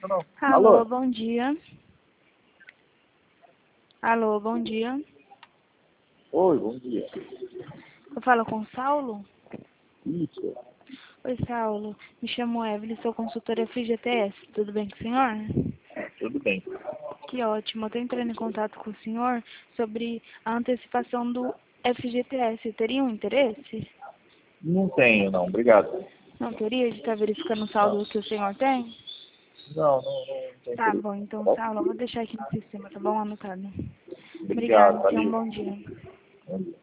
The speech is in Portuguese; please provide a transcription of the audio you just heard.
não. Alô, bom dia. Alô, bom dia. Oi, bom dia. Eu falo com o Saulo? Isso. Oi, Saulo. Me chamo Evelyn, sou consultora FGTS. Tudo bem com o senhor? Tudo bem. Que ótimo. Eu estou entrando em contato com o senhor sobre a antecipação do FGTS. Teria um interesse? Não tenho, não. Obrigado. Não teria de estar verificando o saldo que o senhor tem? Não tem Tá interesse. bom, então, Tá bom? Saulo, eu vou deixar aqui no sistema, tá bom? Anotado. Obrigado, Obrigada. Tenha um valeu. bom dia. Bom dia.